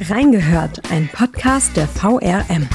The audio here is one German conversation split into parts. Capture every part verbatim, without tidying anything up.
Reingehört, ein Podcast der V R M.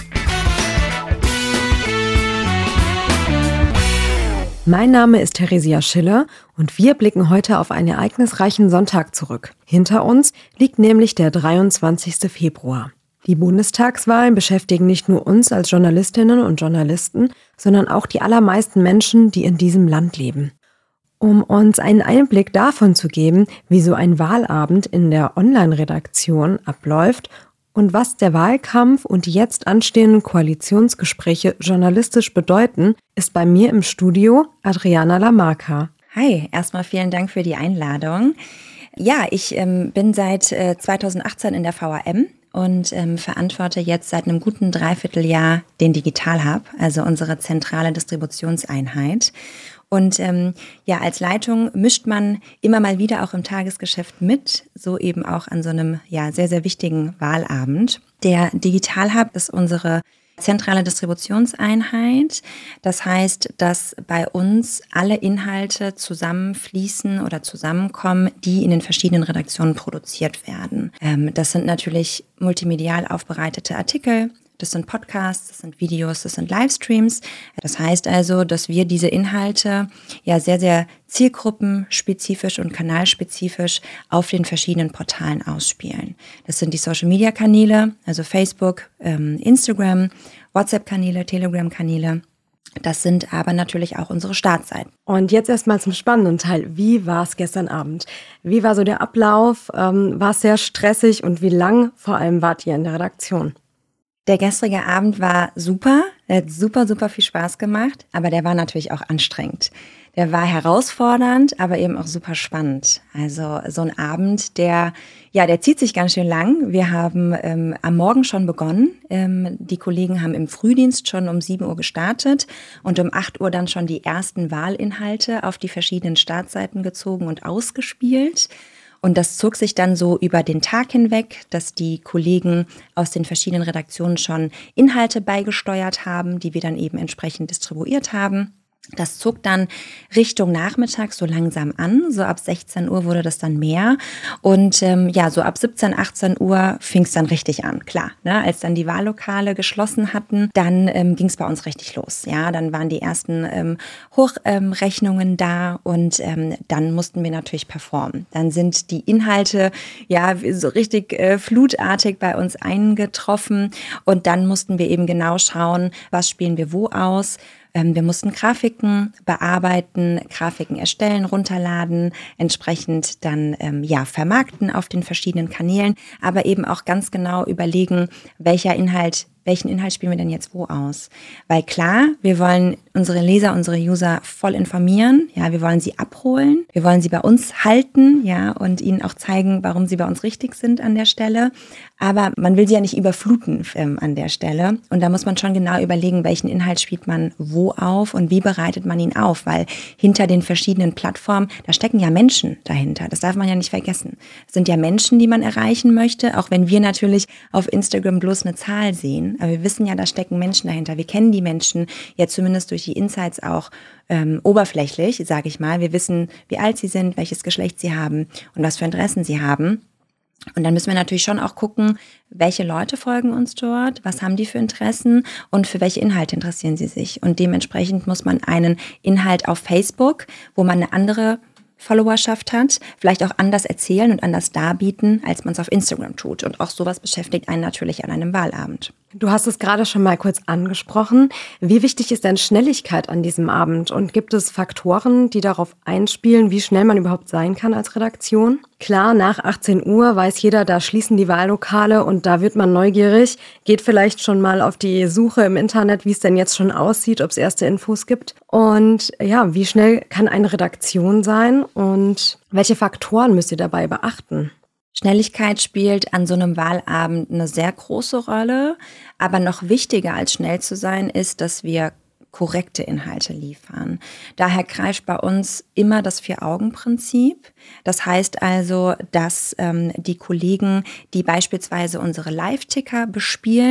Mein Name ist Theresia Schiller und wir blicken heute auf einen ereignisreichen Sonntag zurück. Hinter uns liegt nämlich der dreiundzwanzigster Februar. Die Bundestagswahlen beschäftigen nicht nur uns als Journalistinnen und Journalisten, sondern auch die allermeisten Menschen, die in diesem Land leben. Um uns einen Einblick davon zu geben, wie so ein Wahlabend in der Online-Redaktion abläuft und was der Wahlkampf und die jetzt anstehenden Koalitionsgespräche journalistisch bedeuten, ist bei mir im Studio Adriana Lamarca. Hi, erstmal vielen Dank für die Einladung. Ja, ich ähm, bin seit äh, zweitausendachtzehn in der V R M und ähm, verantworte jetzt seit einem guten Dreivierteljahr den Digital Hub, also unsere zentrale Distributionseinheit. Und ähm, ja, als Leitung mischt man immer mal wieder auch im Tagesgeschäft mit, so eben auch an so einem ja sehr, sehr wichtigen Wahlabend. Der Digital Hub ist unsere zentrale Distributionseinheit. Das heißt, dass bei uns alle Inhalte zusammenfließen oder zusammenkommen, die in den verschiedenen Redaktionen produziert werden. Ähm, das sind natürlich multimedial aufbereitete Artikel. Das sind Podcasts, das sind Videos, das sind Livestreams. Das heißt also, dass wir diese Inhalte ja sehr, sehr zielgruppenspezifisch und kanalspezifisch auf den verschiedenen Portalen ausspielen. Das sind die Social-Media-Kanäle, also Facebook, ähm, Instagram, WhatsApp-Kanäle, Telegram-Kanäle. Das sind aber natürlich auch unsere Startseiten. Und jetzt erstmal zum spannenden Teil. Wie war es gestern Abend? Wie war so der Ablauf? Ähm, war es sehr stressig und wie lang vor allem wart ihr in der Redaktion? Der gestrige Abend war super, der hat super, super viel Spaß gemacht, aber der war natürlich auch anstrengend. Der war herausfordernd, aber eben auch super spannend. Also so ein Abend, der, ja, der zieht sich ganz schön lang. Wir haben ähm, am Morgen schon begonnen. Ähm, die Kollegen haben im Frühdienst schon um sieben Uhr gestartet und um acht Uhr dann schon die ersten Wahlinhalte auf die verschiedenen Startseiten gezogen und ausgespielt. Und das zog sich dann so über den Tag hinweg, dass die Kollegen aus den verschiedenen Redaktionen schon Inhalte beigesteuert haben, die wir dann eben entsprechend distribuiert haben. Das zog dann Richtung Nachmittag so langsam an. So ab sechzehn Uhr wurde das dann mehr. Und ähm, ja, so ab siebzehn, achtzehn Uhr fing es dann richtig an. Klar, ne? Als dann die Wahllokale geschlossen hatten, dann ähm, ging es bei uns richtig los. Ja, dann waren die ersten ähm, Hochrechnungen ähm, da und ähm, dann mussten wir natürlich performen. Dann sind die Inhalte ja so richtig äh, flutartig bei uns eingetroffen und dann mussten wir eben genau schauen, was spielen wir wo aus. Wir mussten Grafiken bearbeiten, Grafiken erstellen, runterladen, entsprechend dann ähm, ja vermarkten auf den verschiedenen Kanälen, aber eben auch ganz genau überlegen, welcher Inhalt, welchen Inhalt spielen wir denn jetzt wo aus? Weil klar, wir wollen unsere Leser, unsere User voll informieren, ja, wir wollen sie abholen, wir wollen sie bei uns halten, ja, und ihnen auch zeigen, warum sie bei uns richtig sind an der Stelle. Aber man will sie ja nicht überfluten ähm, an der Stelle. Und da muss man schon genau überlegen, welchen Inhalt spielt man wo auf und wie bereitet man ihn auf. Weil hinter den verschiedenen Plattformen, da stecken ja Menschen dahinter. Das darf man ja nicht vergessen. Es sind ja Menschen, die man erreichen möchte, auch wenn wir natürlich auf Instagram bloß eine Zahl sehen. Aber wir wissen ja, da stecken Menschen dahinter. Wir kennen die Menschen ja zumindest durch die Insights auch ähm, oberflächlich, sage ich mal. Wir wissen, wie alt sie sind, welches Geschlecht sie haben und was für Interessen sie haben. Und dann müssen wir natürlich schon auch gucken, welche Leute folgen uns dort, was haben die für Interessen und für welche Inhalte interessieren sie sich. Und dementsprechend muss man einen Inhalt auf Facebook, wo man eine andere Followerschaft hat, vielleicht auch anders erzählen und anders darbieten, als man es auf Instagram tut. Und auch sowas beschäftigt einen natürlich an einem Wahlabend. Du hast es gerade schon mal kurz angesprochen. Wie wichtig ist denn Schnelligkeit an diesem Abend? Und gibt es Faktoren, die darauf einspielen, wie schnell man überhaupt sein kann als Redaktion? Klar, nach achtzehn Uhr weiß jeder, da schließen die Wahllokale und da wird man neugierig, geht vielleicht schon mal auf die Suche im Internet, wie es denn jetzt schon aussieht, ob es erste Infos gibt. Und ja, wie schnell kann eine Redaktion sein und welche Faktoren müsst ihr dabei beachten? Schnelligkeit spielt an so einem Wahlabend eine sehr große Rolle, aber noch wichtiger als schnell zu sein ist, dass wir korrekte Inhalte liefern. Daher greift bei uns immer das Vier-Augen-Prinzip. Das heißt also, dass ähm, die Kollegen, die beispielsweise unsere Live-Ticker bespielen,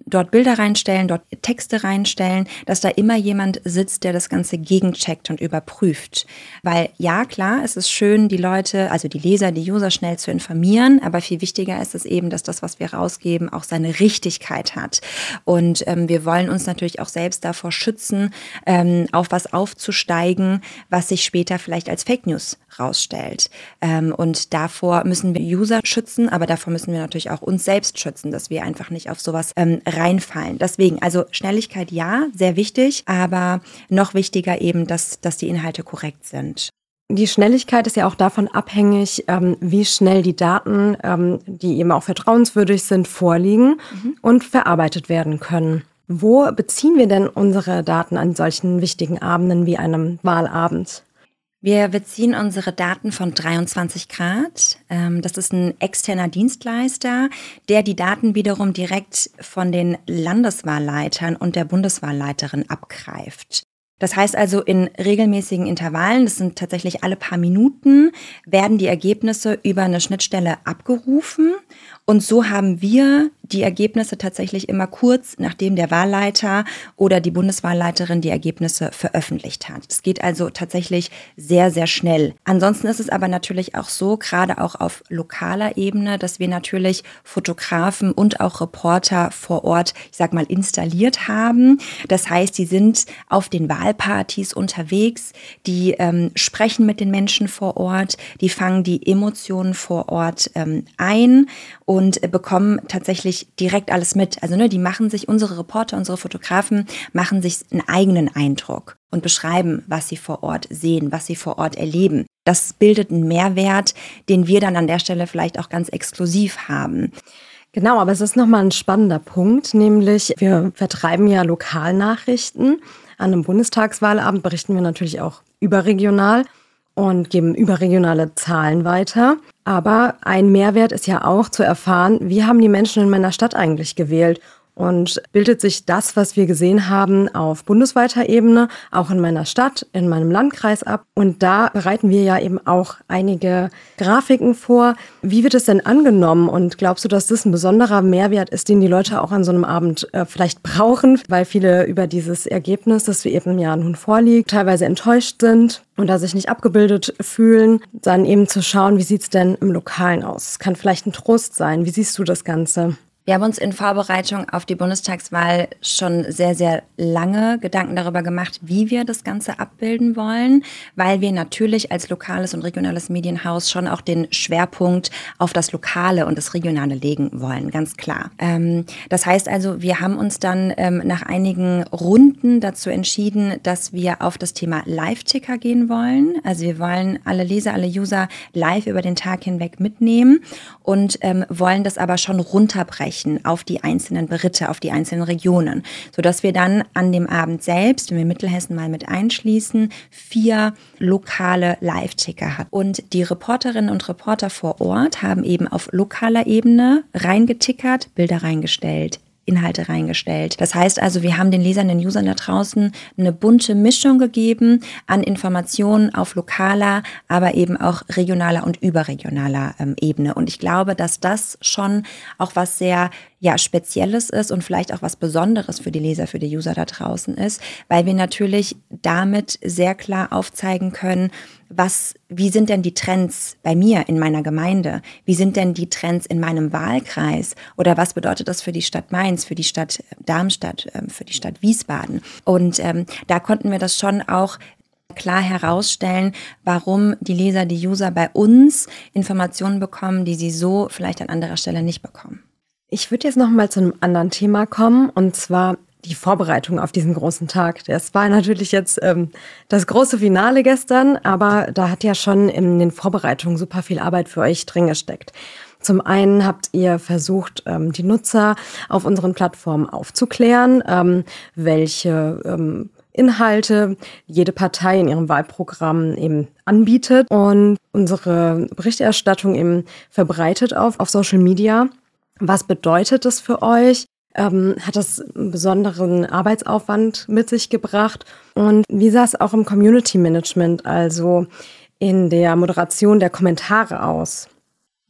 dort Bilder reinstellen, dort Texte reinstellen, dass da immer jemand sitzt, der das Ganze gegencheckt und überprüft. Weil ja, klar, es ist schön, die Leute, also die Leser, die User schnell zu informieren, aber viel wichtiger ist es eben, dass das, was wir rausgeben, auch seine Richtigkeit hat. Und ähm, wir wollen uns natürlich auch selbst davor schützen, ähm, auf was aufzusteigen, was sich später vielleicht als Fake News rausstellt. Ähm, und davor müssen wir User schützen, aber davor müssen wir natürlich auch uns selbst schützen, dass wir einfach nicht auf sowas ähm, reinfallen. Deswegen, also Schnelligkeit ja, sehr wichtig, aber noch wichtiger eben, dass, dass die Inhalte korrekt sind. Die Schnelligkeit ist ja auch davon abhängig, ähm, wie schnell die Daten, ähm, die eben auch vertrauenswürdig sind, vorliegen mhm. und verarbeitet werden können. Wo beziehen wir denn unsere Daten an solchen wichtigen Abenden wie einem Wahlabend? Wir beziehen unsere Daten von dreiundzwanzig Grad. Das ist ein externer Dienstleister, der die Daten wiederum direkt von den Landeswahlleitern und der Bundeswahlleiterin abgreift. Das heißt also, in regelmäßigen Intervallen, das sind tatsächlich alle paar Minuten, werden die Ergebnisse über eine Schnittstelle abgerufen. Und so haben wir die Ergebnisse tatsächlich immer kurz, nachdem der Wahlleiter oder die Bundeswahlleiterin die Ergebnisse veröffentlicht hat. Es geht also tatsächlich sehr, sehr schnell. Ansonsten ist es aber natürlich auch so, gerade auch auf lokaler Ebene, dass wir natürlich Fotografen und auch Reporter vor Ort, ich sag mal, installiert haben. Das heißt, die sind auf den Wahlpartys unterwegs, die ähm, sprechen mit den Menschen vor Ort, die fangen die Emotionen vor Ort ähm, ein und bekommen tatsächlich direkt alles mit. Also ne, die machen sich, unsere Reporter, unsere Fotografen machen sich einen eigenen Eindruck und beschreiben, was sie vor Ort sehen, was sie vor Ort erleben. Das bildet einen Mehrwert, den wir dann an der Stelle vielleicht auch ganz exklusiv haben. Genau, aber es ist nochmal ein spannender Punkt, nämlich wir vertreiben ja Lokalnachrichten. An einem Bundestagswahlabend berichten wir natürlich auch überregional und geben überregionale Zahlen weiter. Aber ein Mehrwert ist ja auch zu erfahren, wie haben die Menschen in meiner Stadt eigentlich gewählt? Und bildet sich das, was wir gesehen haben, auf bundesweiter Ebene, auch in meiner Stadt, in meinem Landkreis ab. Und da bereiten wir ja eben auch einige Grafiken vor. Wie wird es denn angenommen? Und glaubst du, dass das ein besonderer Mehrwert ist, den die Leute auch an so einem Abend äh, vielleicht brauchen? Weil viele über dieses Ergebnis, das wir eben ja nun vorliegt, teilweise enttäuscht sind und da sich nicht abgebildet fühlen. Dann eben zu schauen, wie sieht's denn im Lokalen aus? Es kann vielleicht ein Trost sein. Wie siehst du das Ganze? Wir haben uns in Vorbereitung auf die Bundestagswahl schon sehr, sehr lange Gedanken darüber gemacht, wie wir das Ganze abbilden wollen, weil wir natürlich als lokales und regionales Medienhaus schon auch den Schwerpunkt auf das Lokale und das Regionale legen wollen, ganz klar. Ähm, das heißt also, wir haben uns dann ähm, nach einigen Runden dazu entschieden, dass wir auf das Thema Live-Ticker gehen wollen. Also wir wollen alle Leser, alle User live über den Tag hinweg mitnehmen und ähm, wollen das aber schon runterbrechen auf die einzelnen Beritte, auf die einzelnen Regionen, sodass wir dann an dem Abend selbst, wenn wir Mittelhessen mal mit einschließen, vier lokale Live-Ticker hatten. Und die Reporterinnen und Reporter vor Ort haben eben auf lokaler Ebene reingetickert, Bilder reingestellt, Inhalte reingestellt. Das heißt also, wir haben den Lesern, den Usern da draußen eine bunte Mischung gegeben an Informationen auf lokaler, aber eben auch regionaler und überregionaler ähm, Ebene. Und ich glaube, dass das schon auch was sehr ja, Spezielles ist und vielleicht auch was Besonderes für die Leser, für die User da draußen ist, weil wir natürlich damit sehr klar aufzeigen können, was, wie sind denn die Trends bei mir in meiner Gemeinde? Wie sind denn die Trends in meinem Wahlkreis? Oder was bedeutet das für die Stadt Mainz, für die Stadt Darmstadt, für die Stadt Wiesbaden? Und ähm, da konnten wir das schon auch klar herausstellen, warum die Leser, die User bei uns Informationen bekommen, die sie so vielleicht an anderer Stelle nicht bekommen. Ich würde jetzt noch mal zu einem anderen Thema kommen, und zwar die Vorbereitung auf diesen großen Tag. Das war natürlich jetzt ähm, das große Finale gestern, aber da hat ja schon in den Vorbereitungen super viel Arbeit für euch drin gesteckt. Zum einen habt ihr versucht, ähm, die Nutzer auf unseren Plattformen aufzuklären, ähm, welche ähm, Inhalte jede Partei in ihrem Wahlprogramm eben anbietet und unsere Berichterstattung eben verbreitet auf, auf Social Media. Was bedeutet das für euch? Ähm, hat das einen besonderen Arbeitsaufwand mit sich gebracht? Und wie sah es auch im Community Management, also in der Moderation der Kommentare aus?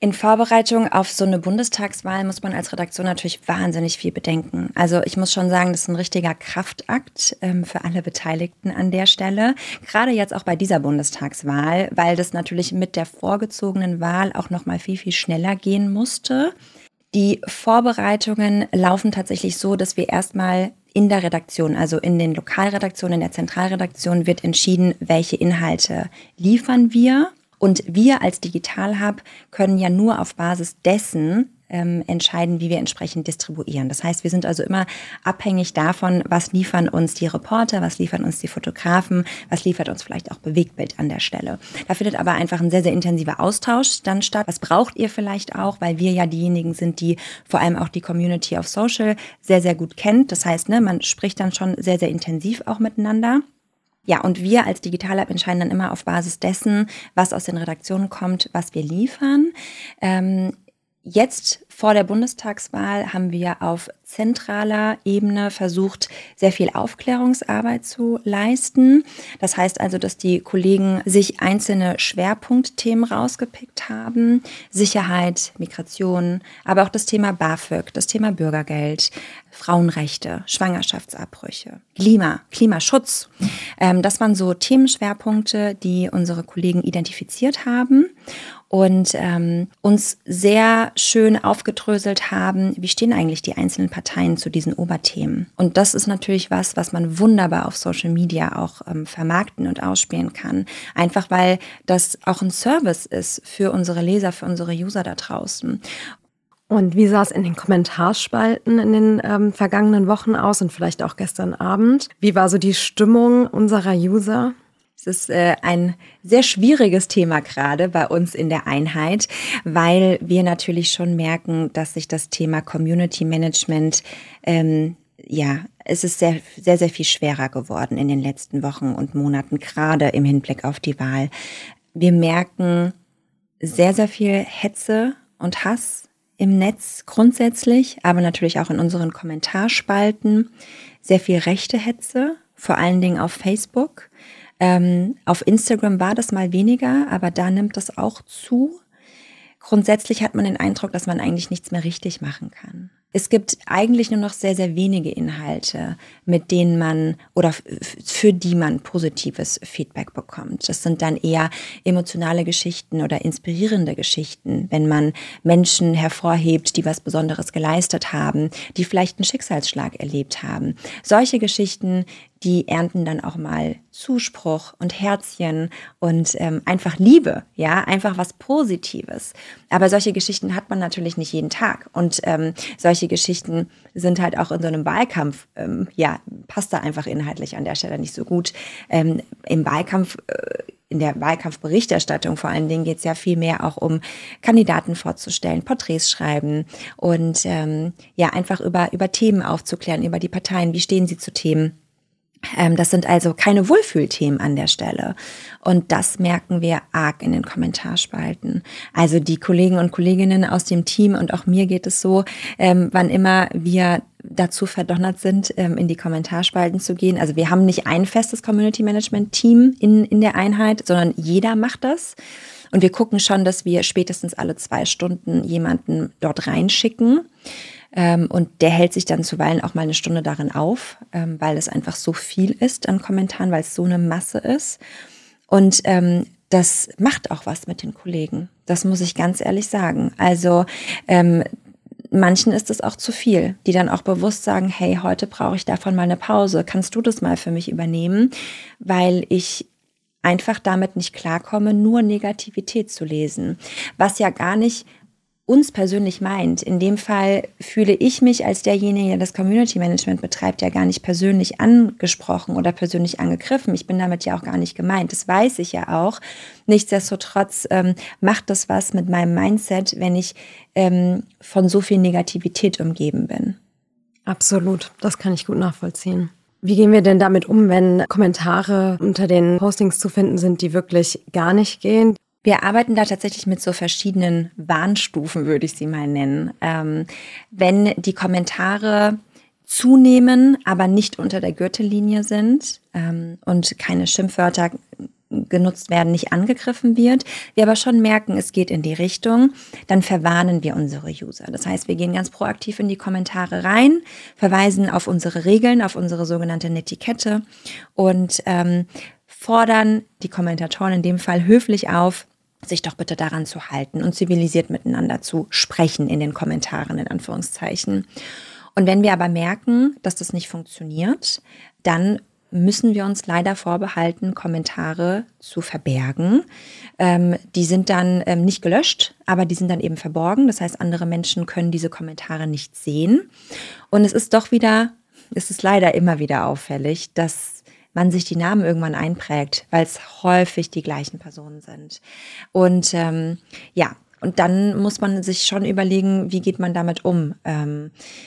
In Vorbereitung auf so eine Bundestagswahl muss man als Redaktion natürlich wahnsinnig viel bedenken. Also ich muss schon sagen, das ist ein richtiger Kraftakt ähm, für alle Beteiligten an der Stelle. Gerade jetzt auch bei dieser Bundestagswahl, weil das natürlich mit der vorgezogenen Wahl auch noch mal viel, viel schneller gehen musste. Die Vorbereitungen laufen tatsächlich so, dass wir erstmal in der Redaktion, also in den Lokalredaktionen, in der Zentralredaktion wird entschieden, welche Inhalte liefern wir. Und wir als Digital Hub können ja nur auf Basis dessen ähm, entscheiden, wie wir entsprechend distribuieren. Das heißt, wir sind also immer abhängig davon, was liefern uns die Reporter, was liefern uns die Fotografen, was liefert uns vielleicht auch Bewegtbild an der Stelle. Da findet aber einfach ein sehr, sehr intensiver Austausch dann statt. Was braucht ihr vielleicht auch, weil wir ja diejenigen sind, die vor allem auch die Community auf Social sehr, sehr gut kennt. Das heißt, ne, man spricht dann schon sehr, sehr intensiv auch miteinander. Ja, und wir als Digital Hub entscheiden dann immer auf Basis dessen, was aus den Redaktionen kommt, was wir liefern. Ähm, jetzt vor der Bundestagswahl haben wir auf zentraler Ebene versucht, sehr viel Aufklärungsarbeit zu leisten. Das heißt also, dass die Kollegen sich einzelne Schwerpunktthemen rausgepickt haben. Sicherheit, Migration, aber auch das Thema BAföG, das Thema Bürgergeld, Frauenrechte, Schwangerschaftsabbrüche, Klima, Klimaschutz. Ähm, das waren so Themenschwerpunkte, die unsere Kollegen identifiziert haben und ähm, uns sehr schön aufgedröselt haben, wie stehen eigentlich die einzelnen Parteien zu diesen Oberthemen. Und das ist natürlich was, was man wunderbar auf Social Media auch ähm, vermarkten und ausspielen kann. Einfach weil das auch ein Service ist für unsere Leser, für unsere User da draußen. Und wie sah es in den Kommentarspalten in den ähm, vergangenen Wochen aus und vielleicht auch gestern Abend? Wie war so die Stimmung unserer User? Es ist äh, ein sehr schwieriges Thema gerade bei uns in der Einheit, weil wir natürlich schon merken, dass sich das Thema Community Management, ähm, ja, es ist sehr, sehr, sehr viel schwerer geworden in den letzten Wochen und Monaten, gerade im Hinblick auf die Wahl. Wir merken sehr, sehr viel Hetze und Hass im Netz grundsätzlich, aber natürlich auch in unseren Kommentarspalten. Sehr viel rechte Hetze, vor allen Dingen auf Facebook. Ähm, auf Instagram war das mal weniger, aber da nimmt das auch zu. Grundsätzlich hat man den Eindruck, dass man eigentlich nichts mehr richtig machen kann. Es gibt eigentlich nur noch sehr, sehr wenige Inhalte, mit denen man oder f- für die man positives Feedback bekommt. Das sind dann eher emotionale Geschichten oder inspirierende Geschichten, wenn man Menschen hervorhebt, die was Besonderes geleistet haben, die vielleicht einen Schicksalsschlag erlebt haben. Solche Geschichten, die ernten dann auch mal Zuspruch und Herzchen und ähm, einfach Liebe, ja, einfach was Positives. Aber solche Geschichten hat man natürlich nicht jeden Tag und ähm, solche Geschichten sind halt auch in so einem Wahlkampf, ähm, ja, passt da einfach inhaltlich an der Stelle nicht so gut. Ähm, im Wahlkampf, äh, in der Wahlkampfberichterstattung vor allen Dingen geht es ja viel mehr auch um Kandidaten vorzustellen, Porträts schreiben und ähm, ja, einfach über, über Themen aufzuklären, über die Parteien, wie stehen sie zu Themen. Das sind also keine Wohlfühlthemen an der Stelle. Und das merken wir arg in den Kommentarspalten. Also die Kollegen und Kolleginnen aus dem Team und auch mir geht es so, ähm, wann immer wir dazu verdonnert sind, ähm, in die Kommentarspalten zu gehen. Also wir haben nicht ein festes Community-Management-Team in, in der Einheit, sondern jeder macht das. Und wir gucken schon, dass wir spätestens alle zwei Stunden jemanden dort reinschicken. Ähm, und der hält sich dann zuweilen auch mal eine Stunde darin auf, ähm, weil es einfach so viel ist an Kommentaren, weil es so eine Masse ist. Und ähm, das macht auch was mit den Kollegen. Das muss ich ganz ehrlich sagen. Also ähm, manchen ist es auch zu viel, die dann auch bewusst sagen, hey, heute brauche ich davon mal eine Pause. Kannst du das mal für mich übernehmen? Weil ich einfach damit nicht klarkomme, nur Negativität zu lesen. Was ja gar nicht uns persönlich meint. In dem Fall fühle ich mich als derjenige, der das Community Management betreibt, ja gar nicht persönlich angesprochen oder persönlich angegriffen. Ich bin damit ja auch gar nicht gemeint. Das weiß ich ja auch. Nichtsdestotrotz ähm, macht das was mit meinem Mindset, wenn ich ähm, von so viel Negativität umgeben bin. Absolut, das kann ich gut nachvollziehen. Wie gehen wir denn damit um, wenn Kommentare unter den Postings zu finden sind, die wirklich gar nicht gehen? Wir arbeiten da tatsächlich mit so verschiedenen Warnstufen, würde ich sie mal nennen. Ähm, wenn die Kommentare zunehmen, aber nicht unter der Gürtellinie sind ähm, und keine Schimpfwörter, genutzt werden, nicht angegriffen wird, wir aber schon merken, es geht in die Richtung, dann verwarnen wir unsere User. Das heißt, wir gehen ganz proaktiv in die Kommentare rein, verweisen auf unsere Regeln, auf unsere sogenannte Netiquette und ähm, fordern die Kommentatoren in dem Fall höflich auf, sich doch bitte daran zu halten und zivilisiert miteinander zu sprechen in den Kommentaren, in Anführungszeichen. Und wenn wir aber merken, dass das nicht funktioniert, dann müssen wir uns leider vorbehalten, Kommentare zu verbergen. Ähm, die sind dann ähm, nicht gelöscht, aber die sind dann eben verborgen. Das heißt, andere Menschen können diese Kommentare nicht sehen. Und es ist doch wieder, es ist leider immer wieder auffällig, dass man sich die Namen irgendwann einprägt, weil es häufig die gleichen Personen sind. Und ähm, ja, und dann muss man sich schon überlegen, wie geht man damit um? Ähm,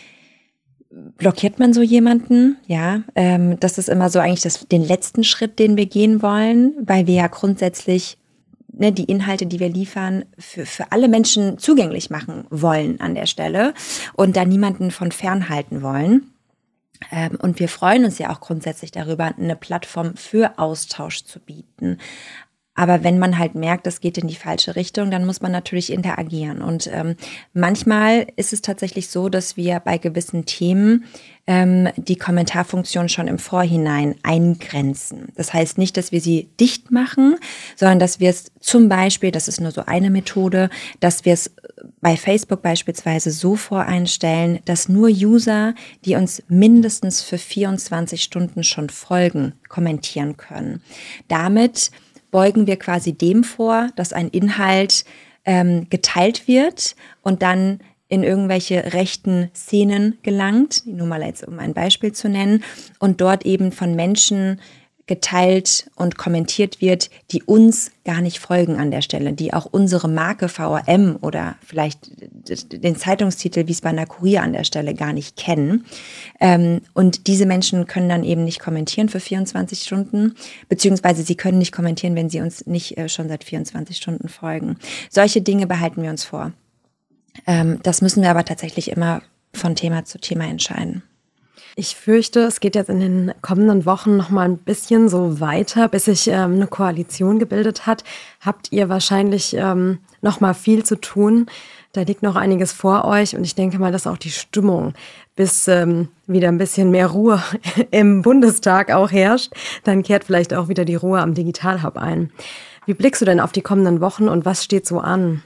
Blockiert man so jemanden? Ja, ähm, das ist immer so eigentlich das, den letzten Schritt, den wir gehen wollen, weil wir ja grundsätzlich ne, die Inhalte, die wir liefern, für, für alle Menschen zugänglich machen wollen an der Stelle und da niemanden von fernhalten wollen. Ähm, und wir freuen uns ja auch grundsätzlich darüber, eine Plattform für Austausch zu bieten. Aber wenn man halt merkt, das geht in die falsche Richtung, dann muss man natürlich interagieren. Und ähm, manchmal ist es tatsächlich so, dass wir bei gewissen Themen ähm, die Kommentarfunktion schon im Vorhinein eingrenzen. Das heißt nicht, dass wir sie dicht machen, sondern dass wir es zum Beispiel, das ist nur so eine Methode, dass wir es bei Facebook beispielsweise so voreinstellen, dass nur User, die uns mindestens für vierundzwanzig Stunden schon folgen, kommentieren können. Damit beugen wir quasi dem vor, dass ein Inhalt ähm, geteilt wird und dann in irgendwelche rechten Szenen gelangt, nur mal jetzt um ein Beispiel zu nennen, und dort eben von Menschen geteilt und kommentiert wird, die uns gar nicht folgen an der Stelle, die auch unsere Marke V R M oder vielleicht den Zeitungstitel Wiesbadener bei einer Kurier an der Stelle gar nicht kennen. Und diese Menschen können dann eben nicht kommentieren für vierundzwanzig Stunden, beziehungsweise sie können nicht kommentieren, wenn sie uns nicht schon seit vierundzwanzig Stunden folgen. Solche Dinge behalten wir uns vor. Das müssen wir aber tatsächlich immer von Thema zu Thema entscheiden. Ich fürchte, es geht jetzt in den kommenden Wochen noch mal ein bisschen so weiter, bis sich ähm, eine Koalition gebildet hat. Habt ihr wahrscheinlich ähm, noch mal viel zu tun. Da liegt noch einiges vor euch und ich denke mal, dass auch die Stimmung, bis ähm, wieder ein bisschen mehr Ruhe im Bundestag auch herrscht, dann kehrt vielleicht auch wieder die Ruhe am Digital Hub ein. Wie blickst du denn auf die kommenden Wochen und was steht so an?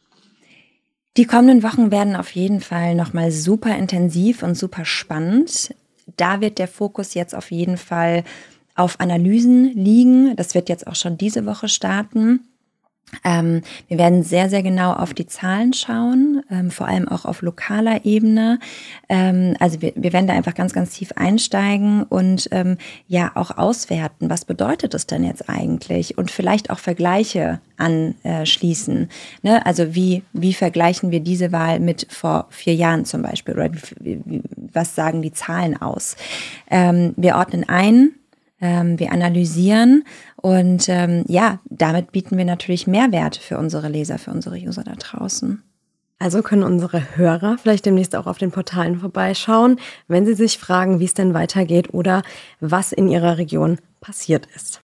Die kommenden Wochen werden auf jeden Fall nochmal super intensiv und super spannend. Da wird der Fokus jetzt auf jeden Fall auf Analysen liegen. Das wird jetzt auch schon diese Woche starten. Ähm, wir werden sehr, sehr genau auf die Zahlen schauen, ähm, vor allem auch auf lokaler Ebene. Ähm, also wir, wir werden da einfach ganz, ganz tief einsteigen und ähm, ja auch auswerten, was bedeutet es denn jetzt eigentlich und vielleicht auch Vergleiche anschließen. Ne? Also wie, wie vergleichen wir diese Wahl mit vor vier Jahren zum Beispiel oder wie, wie, was sagen die Zahlen aus? Ähm, wir ordnen ein. Ähm, wir analysieren und ähm, ja, damit bieten wir natürlich Mehrwert für unsere Leser, für unsere User da draußen. Also können unsere Hörer vielleicht demnächst auch auf den Portalen vorbeischauen, wenn sie sich fragen, wie es denn weitergeht oder was in ihrer Region passiert ist.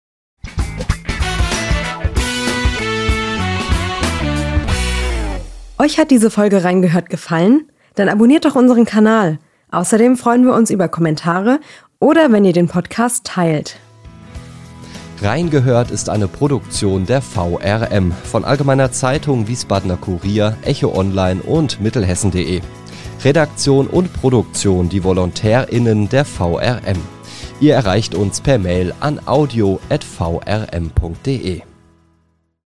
Euch hat diese Folge Reingehört gefallen? Dann abonniert doch unseren Kanal. Außerdem freuen wir uns über Kommentare oder wenn ihr den Podcast teilt. Reingehört ist eine Produktion der V R M von Allgemeiner Zeitung, Wiesbadener Kurier, Echo Online und Mittelhessen punkt de. Redaktion und Produktion die VolontärInnen der V R M. Ihr erreicht uns per Mail an audio at v r m punkt de.